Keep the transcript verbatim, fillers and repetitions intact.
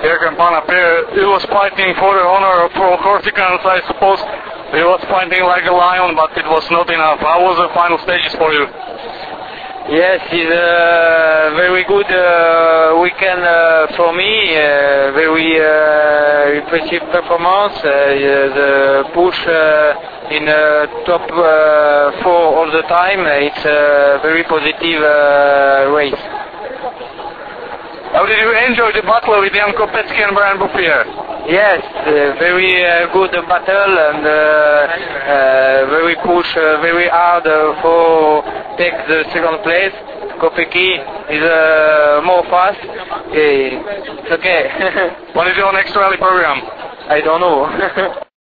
Jürgen Panap, he was fighting for the honor of all Corsicans, I suppose. He was fighting like a lion, but it was not enough. How was the final stages for you? Yes, it's a very good uh, weekend uh, for me. Uh, very uh, impressive performance. Uh, the push uh, in uh, top uh, four all the time. It's a very positive uh, race. How did you enjoy the battle with Jan Kopecky and Brian Bouffier? Yes, uh, very uh, good battle and uh, uh, very push, uh, very hard uh, for take the second place. Kopecky is uh, more fast. Uh, it's okay. What is your next rally program? I don't know.